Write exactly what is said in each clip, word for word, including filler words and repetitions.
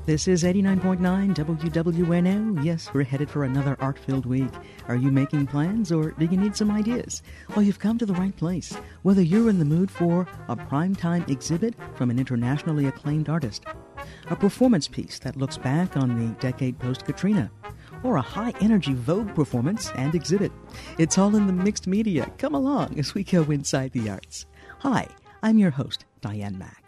This is eighty-nine point nine W W N O. Yes, we're headed for another art-filled week. Are you making plans or do you need some ideas? Well, you've come to the right place. Whether you're in the mood for a primetime exhibit from an internationally acclaimed artist, a performance piece that looks back on the decade post-Katrina, or a high-energy Vogue performance and exhibit, it's all in the mixed media. Come along as we go inside the arts. Hi, I'm your host, Diane Mack.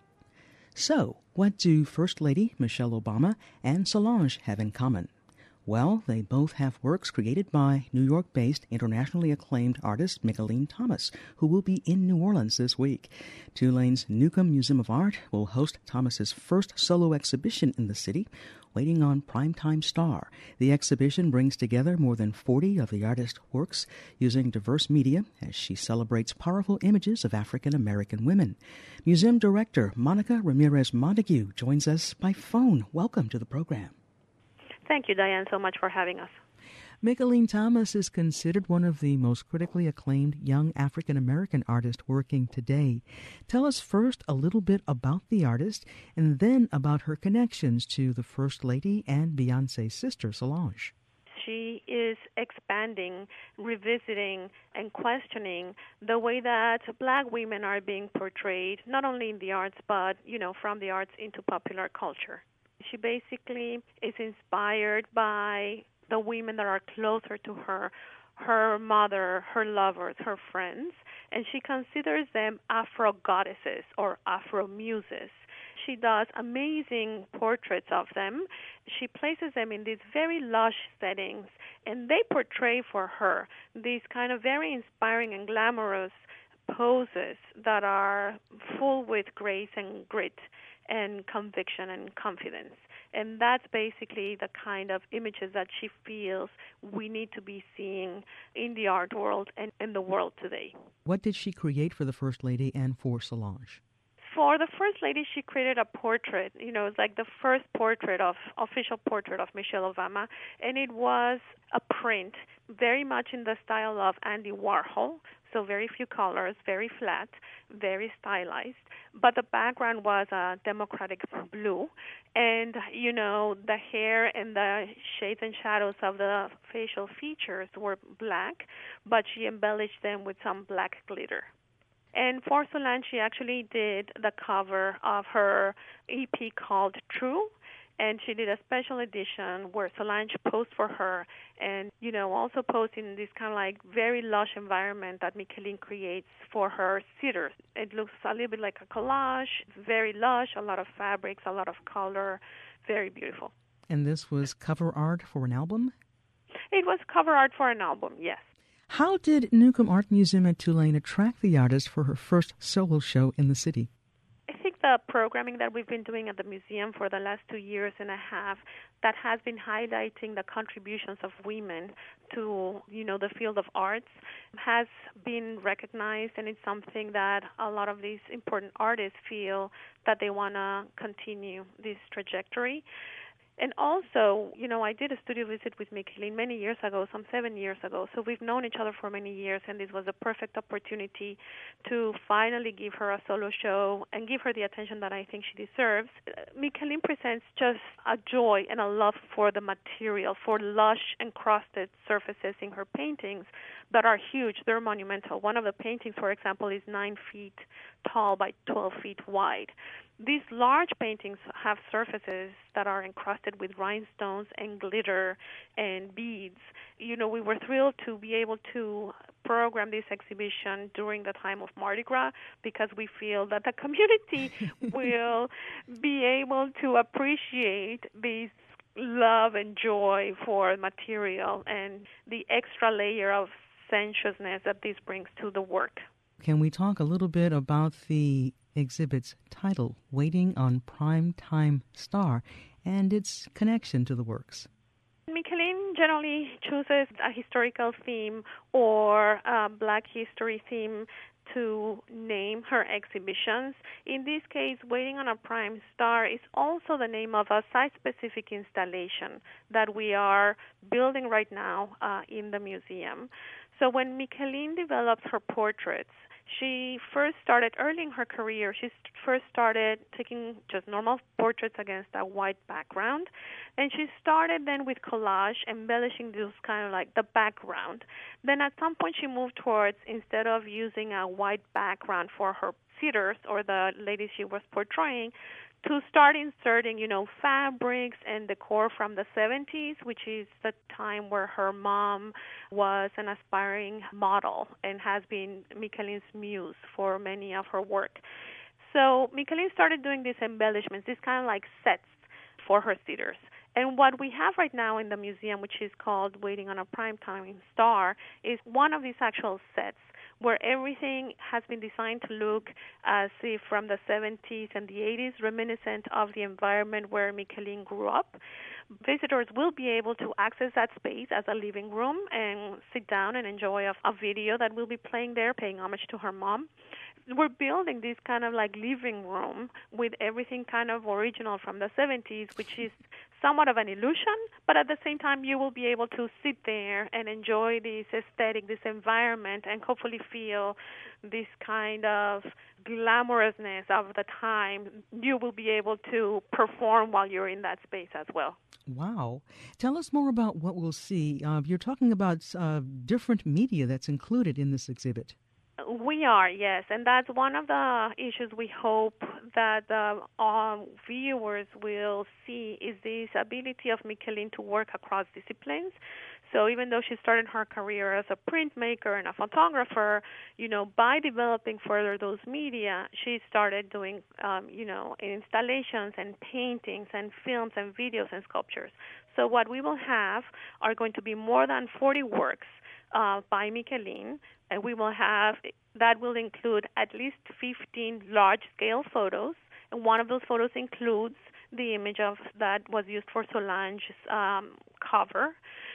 So, what do First Lady Michelle Obama and Solange have in common? Well, they both have works created by New York-based, internationally acclaimed artist Mickalene Thomas, who will be in New Orleans this week. Tulane's Newcomb Museum of Art will host Thomas's first solo exhibition in the city, Waiting on Primetime Star. The exhibition brings together more than forty of the artist's works using diverse media as she celebrates powerful images of African-American women. Museum Director Monica Ramirez Montague joins us by phone. Welcome to the program. Thank you, Diane, so much for having us. Mickalene Thomas is considered one of the most critically acclaimed young African-American artists working today. Tell us first a little bit about the artist and then about her connections to the First Lady and Beyoncé's sister, Solange. She is expanding, revisiting, and questioning the way that Black women are being portrayed, not only in the arts, but, you know, from the arts into popular culture. She basically is inspired by the women that are closer to her, her mother, her lovers, her friends, and she considers them Afro-goddesses or Afro-muses. She does amazing portraits of them. She places them in these very lush settings, and they portray for her these kind of very inspiring and glamorous poses that are full with grace and grit and conviction and confidence. And that's basically the kind of images that she feels we need to be seeing in the art world and in the world today. What did she create for the First Lady and for Solange? For the First Lady, she created a portrait. You know, it's like the first portrait of, official portrait of Michelle Obama, and it was a print, very much in the style of Andy Warhol, so very few colors, very flat, very stylized. But the background was a democratic blue, and, you know, the hair and the shades and shadows of the facial features were black, but she embellished them with some black glitter. And for Solange, she actually did the cover of her E P called True, and she did a special edition where Solange posed for her and, you know, also posed in this kind of like very lush environment that Mickalene creates for her sitters. It looks a little bit like a collage, very lush, a lot of fabrics, a lot of color, very beautiful. And this was cover art for an album? It was cover art for an album, yes. How did Newcomb Art Museum at Tulane attract the artist for her first solo show in the city? I think the programming that we've been doing at the museum for the last two years and a half that has been highlighting the contributions of women to, you know, the field of arts has been recognized, and it's something that a lot of these important artists feel that they want to continue this trajectory. And also, you know, I did a studio visit with Mickalene many years ago, some seven years ago, so we've known each other for many years, and this was a perfect opportunity to finally give her a solo show and give her the attention that I think she deserves. Mickalene presents just a joy and a love for the material, for lush encrusted surfaces in her paintings that are huge. They're monumental. One of the paintings, for example, is nine feet tall by twelve feet wide. These large paintings have surfaces that are encrusted with rhinestones and glitter and beads. You know, we were thrilled to be able to program this exhibition during the time of Mardi Gras because we feel that the community will be able to appreciate these love and joy for material and the extra layer of sensuousness that this brings to the work. Can we talk a little bit about the exhibit's title, Waiting on Primetime Star, and its connection to the works? Mickalene generally chooses a historical theme or a Black history theme to name her exhibitions. In this case, Waiting on a Prime Star is also the name of a site-specific installation that we are building right now uh, in the museum. So when Mickalene develops her portraits, She first started early in her career. She first started taking just normal portraits against a white background, and she started then with collage, embellishing those kind of like the background. Then at some point she moved towards, instead of using a white background for her sitters or the ladies she was portraying, to start inserting, you know, fabrics and decor from the seventies, which is the time where her mom was an aspiring model and has been Micalin's muse for many of her work. So Micalin started doing these embellishments, these kind of like sets for her sitters. And what we have right now in the museum, which is called Waiting on a Primetime Star, is one of these actual sets where everything has been designed to look as if from the seventies and the eighties, reminiscent of the environment where Micalin grew up. Visitors will be able to access that space as a living room and sit down and enjoy a, a video that will be playing there, paying homage to her mom. We're building this kind of like living room with everything kind of original from the seventies, which is somewhat of an illusion, but at the same time you will be able to sit there and enjoy this aesthetic, this environment, and hopefully feel this kind of glamorousness of the time. You will be able to perform while you're in that space as well. Wow. Tell us more about what we'll see. Uh, you're talking about uh, different media that's included in this exhibit. We are, yes, and that's one of the issues we hope that the uh, viewers will see is this ability of Micalin to work across disciplines. So even though she started her career as a printmaker and a photographer, you know, by developing further those media, she started doing, um, you know, installations and paintings and films and videos and sculptures. So what we will have are going to be more than forty works uh, by Micalin, and we will have, that will include at least fifteen large-scale photos, and one of those photos includes the image of that was used for Solange's um, cover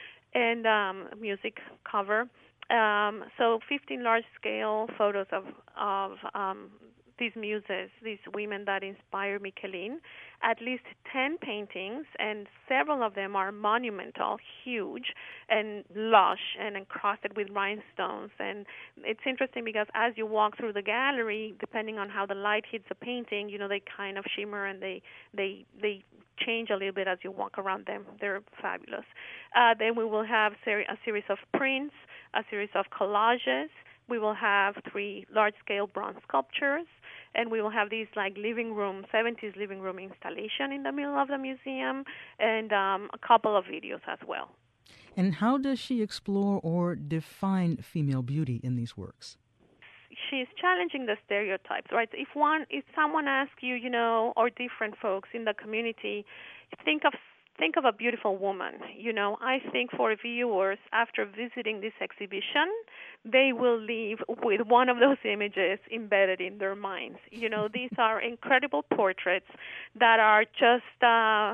and um, music cover. Um, so fifteen large-scale photos of, of um, these muses, these women that inspire Micalin, at least ten paintings, and several of them are monumental, huge, and lush, and encrusted with rhinestones. And it's interesting because as you walk through the gallery, depending on how the light hits the painting, you know, they kind of shimmer and they they they change a little bit as you walk around them. They're fabulous. Uh, then we will have ser- a series of prints, a series of collages. We will have three large-scale bronze sculptures, and we will have these like living room, seventies living room installation in the middle of the museum, and um, a couple of videos as well. And how does she explore or define female beauty in these works? She's challenging the stereotypes, right? If one, if someone asks you, you know, or different folks in the community, think of Think of a beautiful woman. You know, I think for viewers, after visiting this exhibition, they will leave with one of those images embedded in their minds. You know, these are incredible portraits that are just, uh,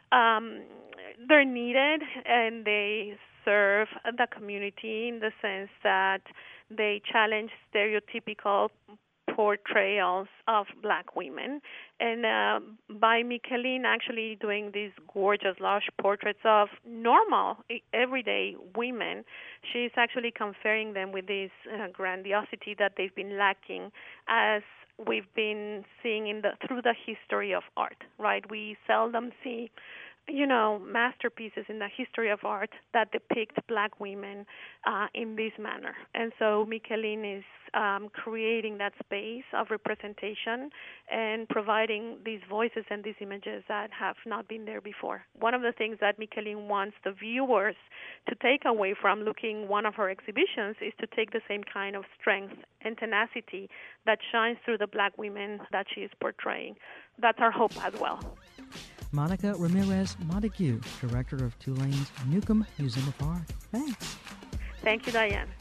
um, they're needed, and they serve the community in the sense that they challenge stereotypical portrayals of black women. And uh, by Micalin actually doing these gorgeous, large portraits of normal, everyday women, she's actually conferring them with this uh, grandiosity that they've been lacking as we've been seeing in the through the history of art, right? We seldom see, you know, masterpieces in the history of art that depict black women uh, in this manner. And so Micalin is um, creating that space of representation and providing these voices and these images that have not been there before. One of the things that Micalin wants the viewers to take away from looking one of her exhibitions is to take the same kind of strength and tenacity that shines through the black women that she is portraying. That's our hope as well. Monica Ramirez Montague, director of Tulane's Newcomb Museum of Art. Thanks. Thank you, Diane.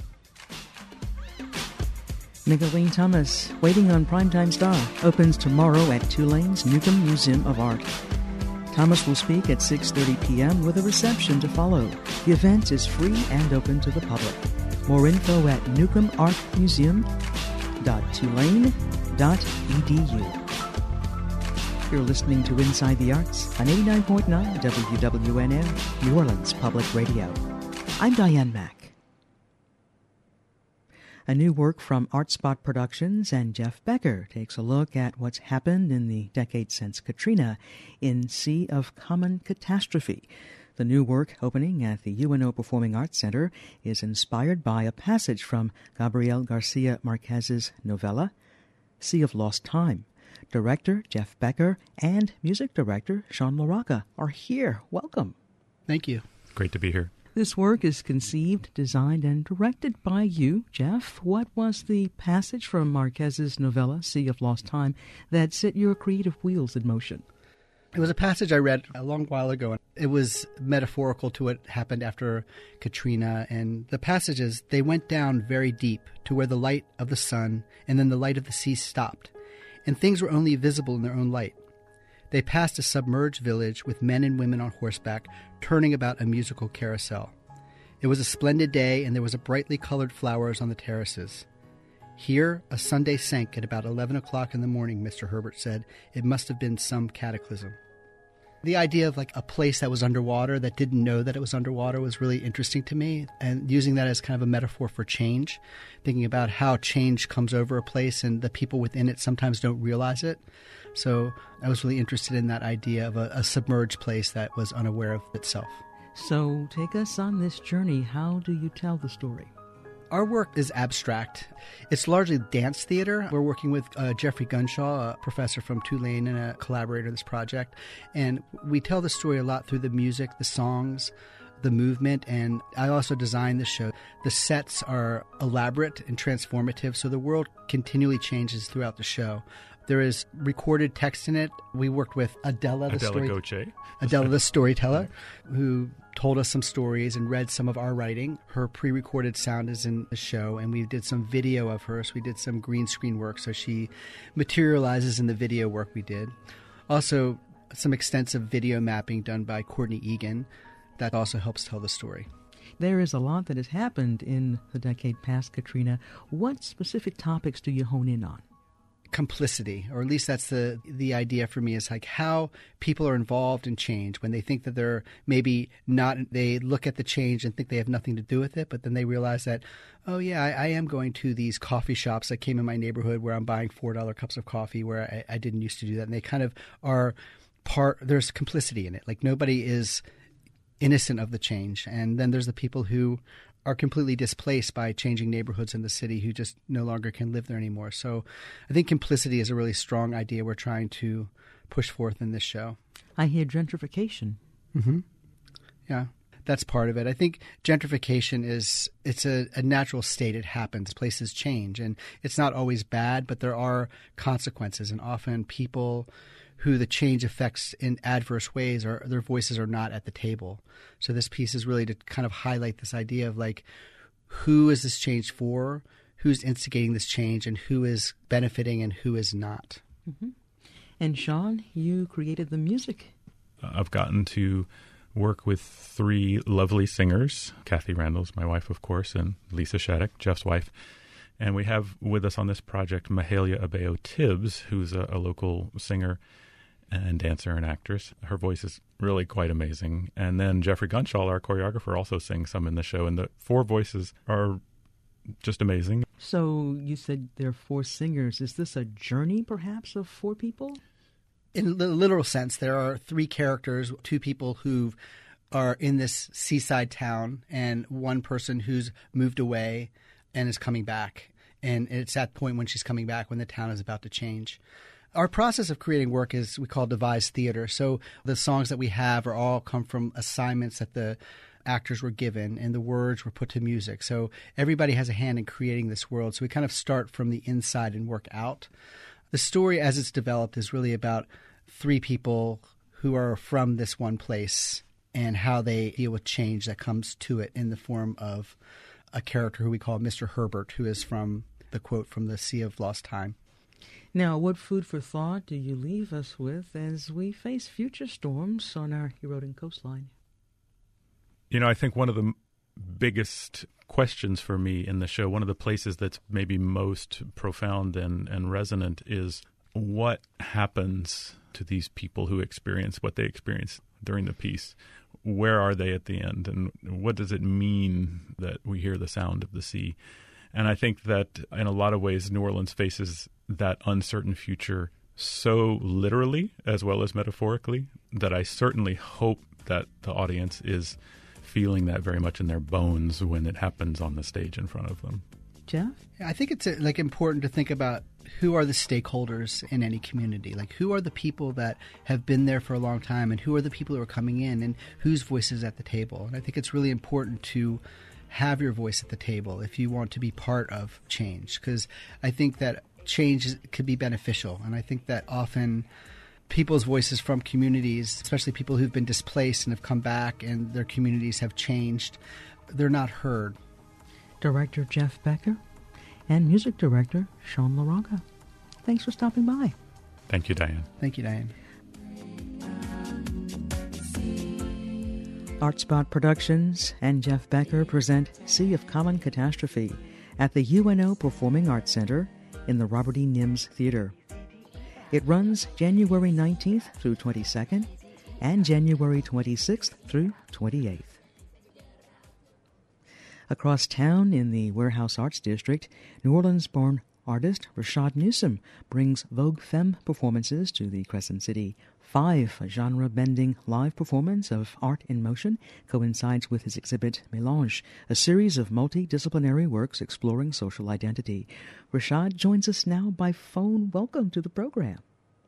Micalin Thomas, Waiting on Primetime Star, opens tomorrow at Tulane's Newcomb Museum of Art. Thomas will speak at six thirty p.m. with a reception to follow. The event is free and open to the public. More info at newcomb art museum dot tulane dot e d u. You're listening to Inside the Arts on eighty-nine point nine W W N N, New Orleans Public Radio. I'm Diane Mack. A new work from Artspot Productions, and Jeff Becker takes a look at what's happened in the decade since Katrina in Sea of Common Catastrophe. The new work, opening at the U N O Performing Arts Center, is inspired by a passage from Gabriel Garcia Marquez's novella, Sea of Lost Time. Director Jeff Becker and music director Sean LaRocca are here. Welcome. Thank you. Great to be here. This work is conceived, designed, and directed by you, Jeff. What was the passage from Marquez's novella, Sea of Lost Time, that set your creative wheels in motion? It was a passage I read a long while ago. It was metaphorical to what happened after Katrina. And the passages, they went down very deep to where the light of the sun and then the light of the sea stopped, and things were only visible in their own light. They passed a submerged village with men and women on horseback turning about a musical carousel. It was a splendid day, and there was a brightly colored flowers on the terraces. Here, a Sunday sank at about eleven o'clock in the morning, Mister Herbert said. It must have been some cataclysm. The idea of like a place that was underwater that didn't know that it was underwater was really interesting to me, and using that as kind of a metaphor for change, thinking about how change comes over a place and the people within it sometimes don't realize it. So I was really interested in that idea of a, a submerged place that was unaware of itself. So take us on this journey. How do you tell the story? Our work is abstract. It's largely dance theater. We're working with uh, Jeffrey Gunshaw, a professor from Tulane and a collaborator in this project. And we tell the story a lot through the music, the songs, the movement, and I also designed the show. The sets are elaborate and transformative, so the world continually changes throughout the show. There is recorded text in it. We worked with Adela, the Adela story- Goche. Adela, the storyteller, who told us some stories and read some of our writing. Her pre-recorded sound is in the show, and we did some video of her. So we did some green screen work, so she materializes in the video work we did. Also, some extensive video mapping done by Courtney Egan. That also helps tell the story. There is a lot that has happened in the decade past Katrina. What specific topics do you hone in on? Complicity, or at least that's the the idea for me, is like how people are involved in change when they think that they're maybe not, they look at the change and think they have nothing to do with it, but then they realize that, oh yeah, I, I am going to these coffee shops that came in my neighborhood where I'm buying four dollar cups of coffee where I, I didn't used to do that. And they kind of are part, there's complicity in it. Like nobody is innocent of the change. And then there's the people who are completely displaced by changing neighborhoods in the city who just no longer can live there anymore. So I think complicity is a really strong idea we're trying to push forth in this show. I hear gentrification. Mm-hmm. Yeah, that's part of it. I think gentrification is, it's a, a natural state. It happens. Places change, and it's not always bad, but there are consequences, and often people who the change affects in adverse ways, or their voices are not at the table. So this piece is really to kind of highlight this idea of like, who is this change for, who's instigating this change, and who is benefiting and who is not. Mm-hmm. And Sean, you created the music. I've gotten to work with three lovely singers. Kathy Randall's my wife, of course, and Lisa Shattuck, Jeff's wife. And we have with us on this project Mahalia Abayo Tibbs, who's a, a local singer and dancer and actress. Her voice is really quite amazing. And then Jeffrey Gunshaw, our choreographer, also sings some in the show. And the four voices are just amazing. So you said there are four singers. Is this a journey, perhaps, of four people? In the literal sense, there are three characters, two people who are in this seaside town and one person who's moved away and is coming back. And it's at the point when she's coming back when the town is about to change. Our process of creating work is we call devised theater. So the songs that we have are all come from assignments that the actors were given, and the words were put to music. So everybody has a hand in creating this world. So we kind of start from the inside and work out. The story as it's developed is really about three people who are from this one place and how they deal with change that comes to it in the form of a character who we call Mister Herbert, who is from the quote from the Sea of Lost Time. Now, what food for thought do you leave us with as we face future storms on our eroding coastline? You know, I think one of the biggest questions for me in the show, one of the places that's maybe most profound and, and resonant, is what happens to these people who experience what they experienced during the piece. Where are they at the end? And what does it mean that we hear the sound of the sea? And I think that in a lot of ways, New Orleans faces that uncertain future so literally as well as metaphorically that I certainly hope that the audience is feeling that very much in their bones when it happens on the stage in front of them. Jeff? I think it's uh, like important to think about who are the stakeholders in any community. Like, who are the people that have been there for a long time, and who are the people who are coming in, and whose voice is at the table. And I think it's really important to have your voice at the table if you want to be part of change, because I think that change is, could be beneficial. And I think that often people's voices from communities, especially people who've been displaced and have come back and their communities have changed, they're not heard. Director Jeff Becker and Music Director Sean LaRocca. Thanks for stopping by. Thank you, Diane. Thank you, Diane. ArtSpot Productions and Jeff Becker present Sea of Common Catastrophe at the U N O Performing Arts Center in the Robert E. Nims Theater. It runs January nineteenth through twenty-second and January twenty-sixth through twenty-eighth. Across town in the Warehouse Arts District, New Orleans-born artist Rashad Newsom brings Vogue Femme performances to the Crescent City. Five genre-bending live performance of art in motion coincides with his exhibit Mélange, a series of multidisciplinary works exploring social identity. Rashad joins us now by phone. Welcome to the program.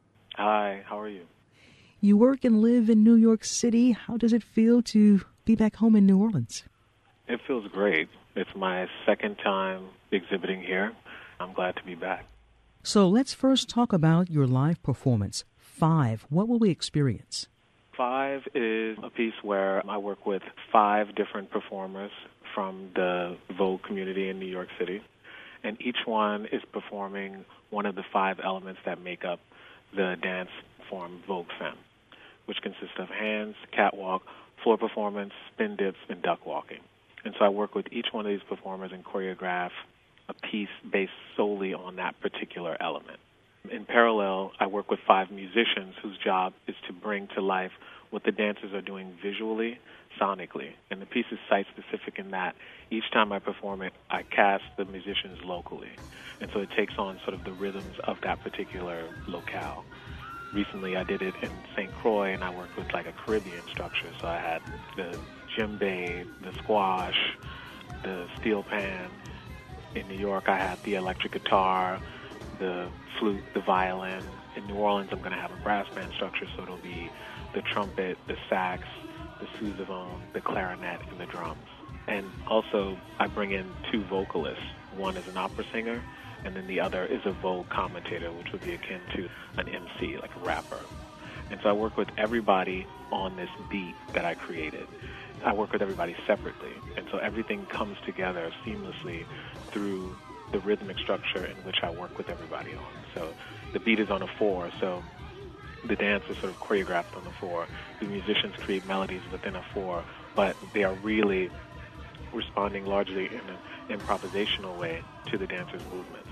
Hi, how are you? You work and live in New York City. How does it feel to be back home in New Orleans? It feels great. It's my second time exhibiting here. I'm glad to be back. So let's first talk about your live performance, Five. What will we experience? Five is a piece where I work with five different performers from the Vogue community in New York City, and each one is performing one of the five elements that make up the dance form Vogue Femme, which consists of hands, catwalk, floor performance, spin dips, and duck walking. And so I work with each one of these performers and choreograph a piece based solely on that particular element. In parallel, I work with five musicians whose job is to bring to life what the dancers are doing visually, sonically. And the piece is site-specific in that each time I perform it, I cast the musicians locally. And so it takes on sort of the rhythms of that particular locale. Recently, I did it in Saint Croix, and I worked with like a Caribbean structure. So I had the djembe, the squash, the steel pan. In New York, I had the electric guitar, the flute, the violin. In New Orleans, I'm going to have a brass band structure, so it'll be the trumpet, the sax, the sousaphone, the clarinet, and the drums. And also, I bring in two vocalists. One is an opera singer, and then the other is a Vogue commentator, which would be akin to an M C, like a rapper. And so I work with everybody on this beat that I created. I work with everybody separately, and so everything comes together seamlessly through the rhythmic structure in which I work with everybody on. So the beat is on a four, so the dance is sort of choreographed on the four. The musicians create melodies within a four, but they are really responding largely in an improvisational way to the dancers' movements.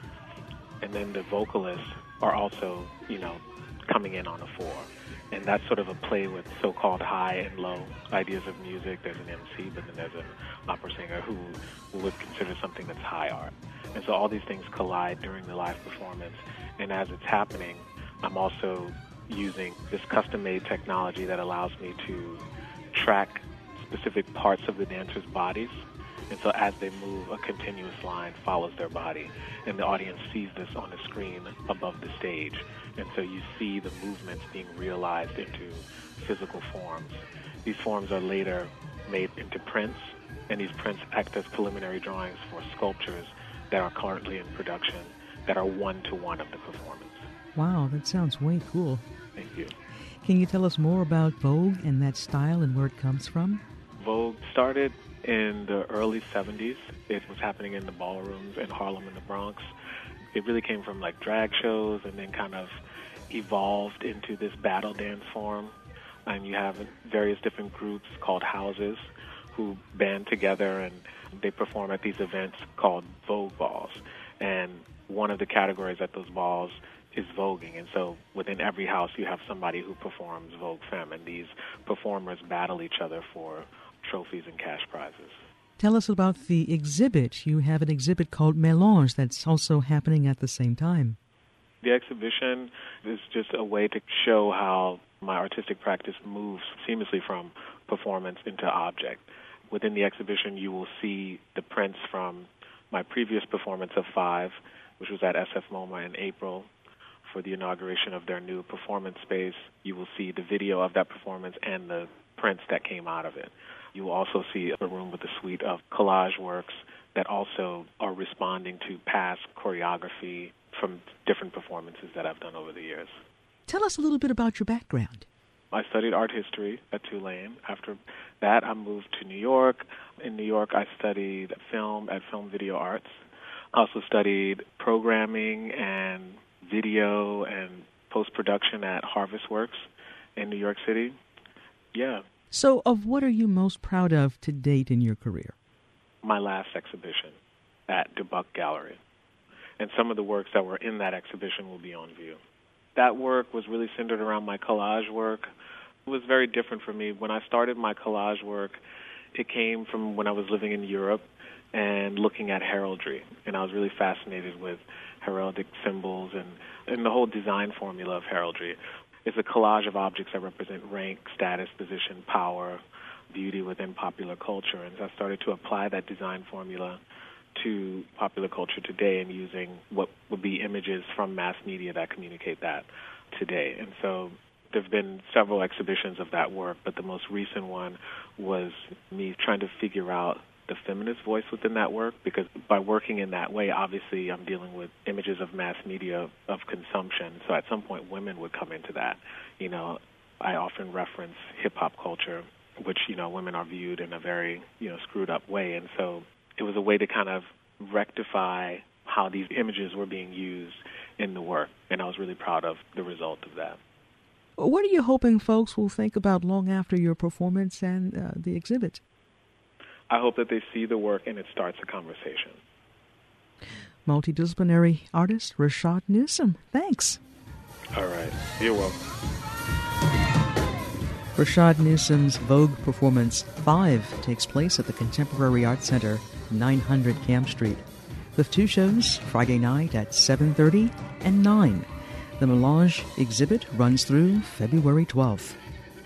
And then the vocalists are also, you know, coming in on a four. And that's sort of a play with so-called high and low ideas of music. There's an M C, but then there's an opera singer who, who would consider something that's high art. And so all these things collide during the live performance. And as it's happening, I'm also using this custom-made technology that allows me to track specific parts of the dancers' bodies. And so as they move, a continuous line follows their body. And the audience sees this on the screen above the stage. And so you see the movements being realized into physical forms. These forms are later made into prints, and these prints act as preliminary drawings for sculptures that are currently in production that are one-to-one of the performance. Wow, that sounds way cool. Thank you. Can you tell us more about Vogue and that style and where it comes from? Vogue started in the early seventies. It was happening in the ballrooms in Harlem and the Bronx. It really came from like drag shows and then kind of evolved into this battle dance form. And you have various different groups called houses who band together and they perform at these events called Vogue balls. And one of the categories at those balls is voguing. And so within every house you have somebody who performs Vogue Femme, and these performers battle each other for trophies and cash prizes. Tell us about the exhibit. You have an exhibit called Mélange that's also happening at the same time. The exhibition is just a way to show how my artistic practice moves seamlessly from performance into object. Within the exhibition, you will see the prints from my previous performance of Five, which was at S F MoMA in April for the inauguration of their new performance space. You will see the video of that performance and the prints that came out of it. You will also see a room with a suite of collage works that also are responding to past choreography from different performances that I've done over the years. Tell us a little bit about your background. I studied art history at Tulane. After that, I moved to New York. In New York, I studied film at Film Video Arts. I also studied programming and video and post-production at Harvest Works in New York City. Yeah. So, of what are you most proud of to date in your career? My last exhibition at DeBuck Gallery. And some of the works that were in that exhibition will be on view. That work was really centered around my collage work. It was very different for me. When I started my collage work, it came from when I was living in Europe and looking at heraldry. And I was really fascinated with heraldic symbols and, and the whole design formula of heraldry. It's a collage of objects that represent rank, status, position, power, beauty within popular culture. And so I started to apply that design formula to popular culture today and using what would be images from mass media that communicate that today. And so there have been several exhibitions of that work, but the most recent one was me trying to figure out the feminist voice within that work, because by working in that way, obviously I'm dealing with images of mass media of consumption. So at some point women would come into that. You know, I often reference hip-hop culture, which, you know, women are viewed in a very, you know, screwed up way. And so it was a way to kind of rectify how these images were being used in the work, and I was really proud of the result of that. What are you hoping folks will think about long after your performance and uh, the exhibit? I hope that they see the work and it starts a conversation. Multidisciplinary artist Rashad Newsome, thanks. All right, you're welcome. Rashad Newsome's Vogue performance Five takes place at the Contemporary Art Center, nine hundred Camp Street, with two shows Friday night at seven thirty and nine. The Mélange exhibit runs through February twelfth.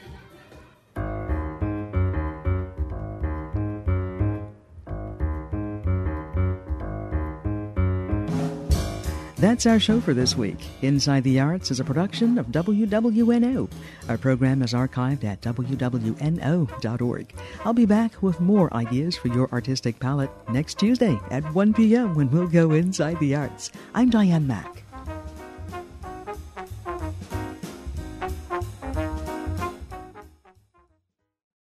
That's our show for this week. Inside the Arts is a production of W W N O. Our program is archived at W W N O dot org. I'll be back with more ideas for your artistic palette next Tuesday at one p.m. when we'll go inside the arts. I'm Diane Mack.